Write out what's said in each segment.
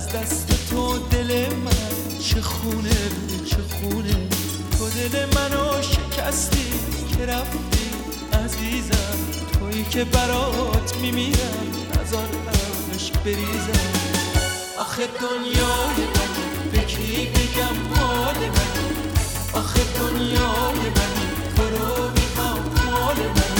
از دست تو دل من چه خونه چه خونه. تو دل منو شکستی که رفتی عزیزم، تویی که برات میمیرم نذار عشق بریزم. آخه دنیای من به کی بگم مال من، آخه دنیای من تو رو میخوام مال من.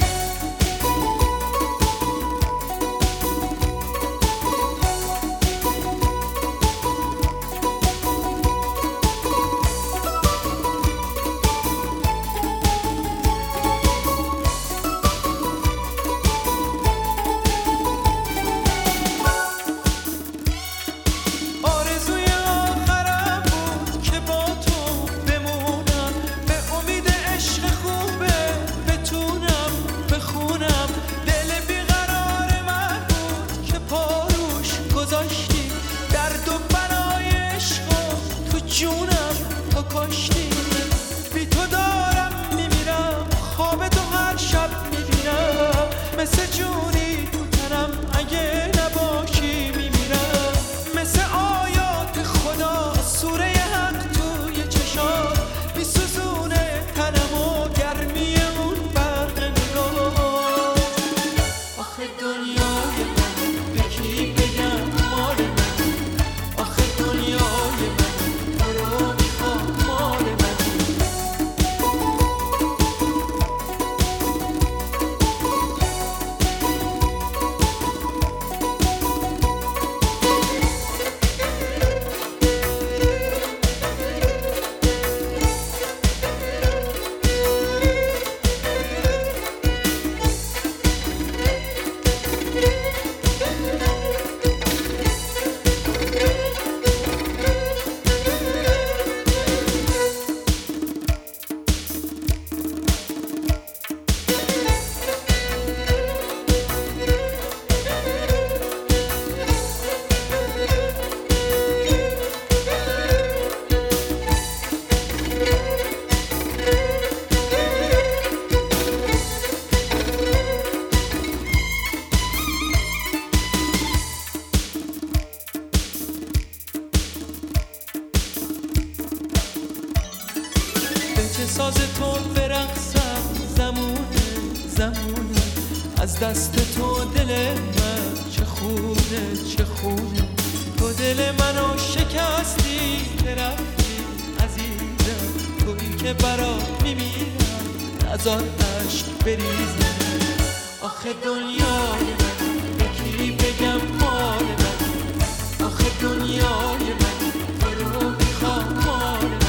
جونم تو کاشتی، بی تو دارم میمیرم، خواب تو هر شب میبینم، مثل جونی تو تنم اگه نباشی میمیرم، مثل آیات خدا سوره حق توی چشات میسوزونه تنم و گرمی اون برق نگاه. آخه دنیای من به کی بگم مال من، آخه دنیای من چه ساز تو برقصم زمونه زمونه، از دست تو دل من چه خونه چه خونه. تو دل منو شکستی که رفتی عزیزم، تویی که برات میمیرم نذار عشق بریزم. آخه دنیای من به کی بگم مال من، آخه دنیای من تو رو میخوام مال من.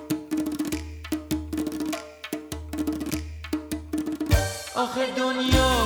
آخه دنیا